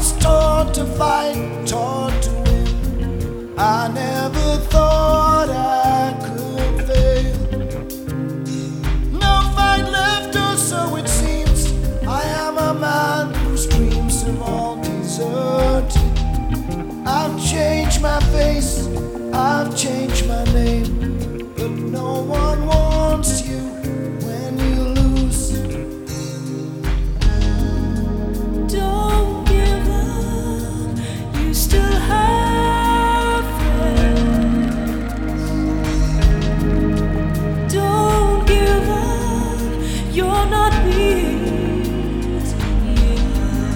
was taught to fight, taught to win. I never thought I could fail. No fight left, or so it seems. I am a man whose dreams have all deserted. I've changed my face, I've changed my name, but no one wants you when you lose. Don't give up, you still have friends. Don't give up, you're not beat yet.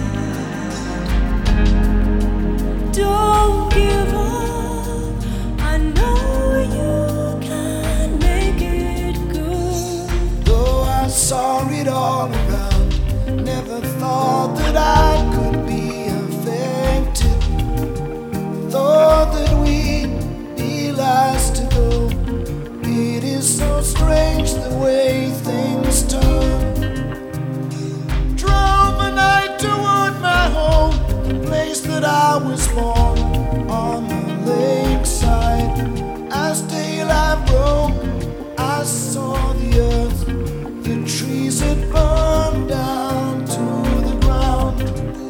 Don't give up, I know you can make it good. Though I saw it all around, never thought that I could be affected. Thought that we'd be last to go. It is so strange the way things turn. Drove a night toward my home, the place that I was born, on the lakeside. As daylight broke, I saw the earth, the trees had burned down to the ground.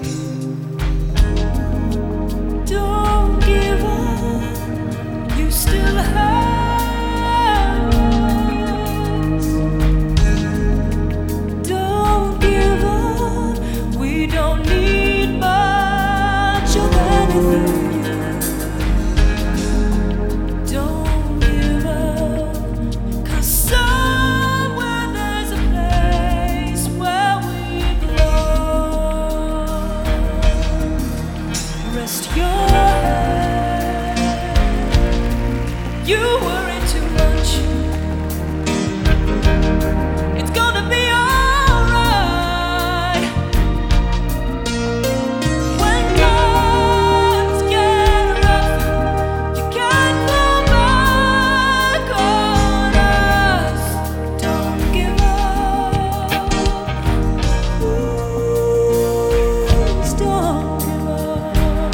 Don't give up, you still have us. Don't give up, we don't need much of anything. Don't give up, 'cause somewhere there's a place where we belong. Rest your head, you worry too much. It's gonna be alright. When times get rough, you can't go back on us. Don't give up, please don't give up.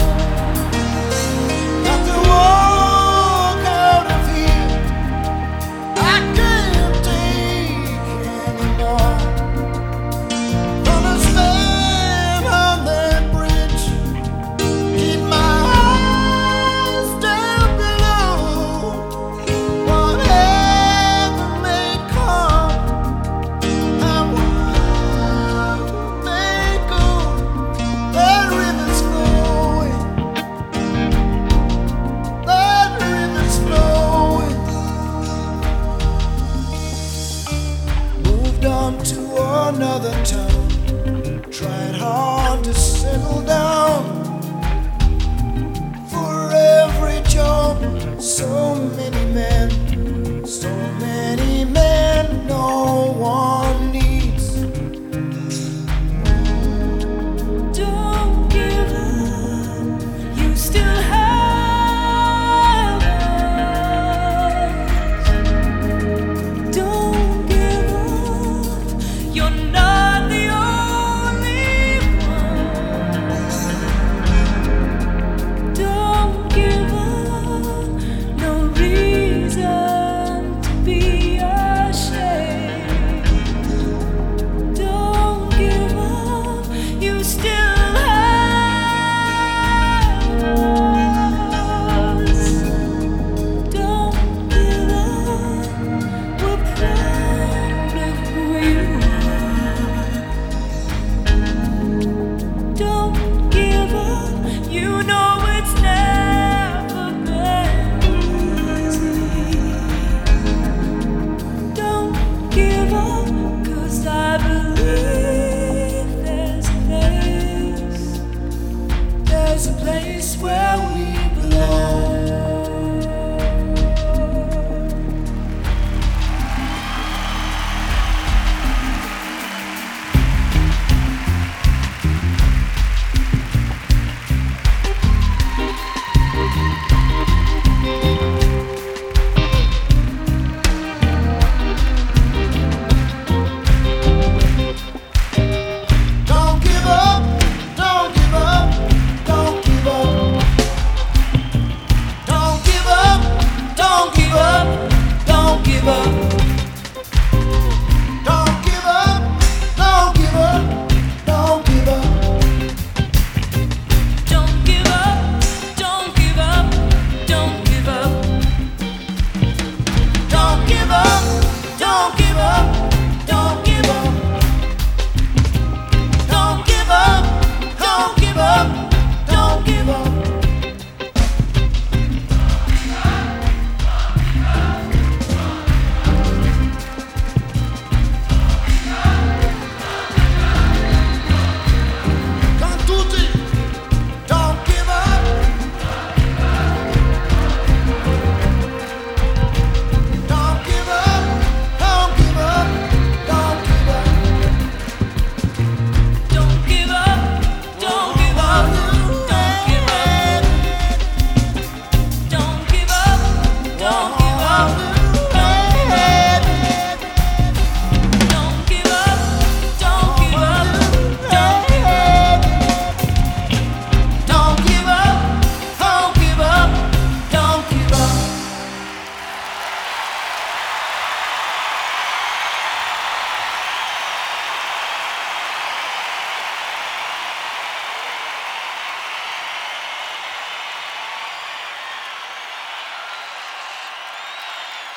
Got to walk out of here, I can't take anymore. Gonna stand on that bridge, keep my eyes down below. Whatever may come, and where may go, that river's flowing, that river's flowing. Moved on to another town, tried hard to settle down. For every job, so many men, no one needs. Don't give up, you still have us. Don't give up, you're not the only one. Don't give up, no reason to be ashamed. Don't give up, you still have us. Don't give up, we're proud of who you are. Don't give up, you know it's never been easy. Don't give up, 'cause I believe there's a place where we belong.